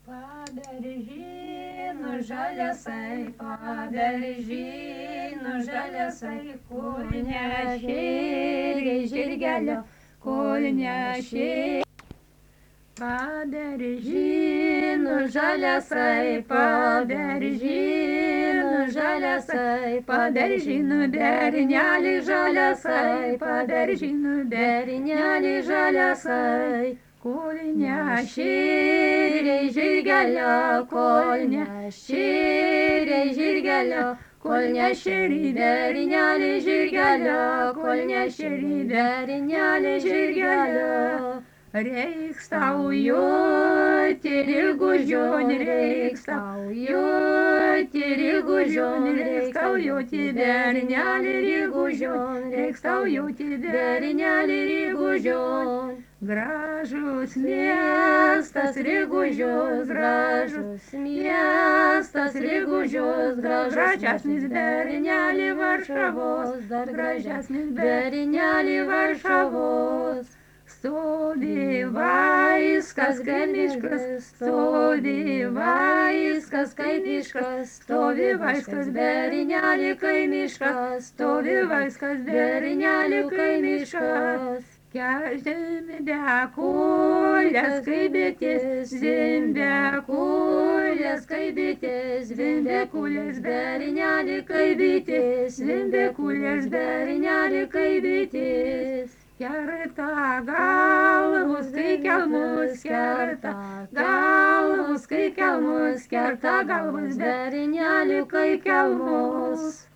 Paberžynų žaliasai, paberžynų žaliasai, kur nešėrė žirgelio, kur nešėrė. Paberžynų žaliasai, paberžynų žaliasai, paberžynų bernelį žaliasai, paberžynų bernelį žaliasai. Kol nešėrė žirgelio, kol nešėrė žirgelio, kol nešėrė bernelį žirgelio, kol nešėrė bernelį žirgelio. Reiks tau joti rigužion, reiks tau joti rigužion, reiks tau joti bernelį rigužion, reiks tau joti bernelį rigužion. Gražus miestas Rigužius, gražus miestas Rigužius, gražesnis bernelį Varšavos, dar gražesnis bernelį Varšavos. Stovi vaiskas kaip miškas, stovi vaiskas kaip miškas, stovi vaiskas bernelį kaip miškas, stovi vaiskas bernelį kaip miškas. Zimbekulės kaip bitės, zimbekulės kaip bitės, zimbekulės bernelį kaip bitės, zimbekulės bernelį kaip bitės. Kerta galvus kai kelmus, kerta galvus kai kelmus, kerta galvus bernelį kaip kelmus.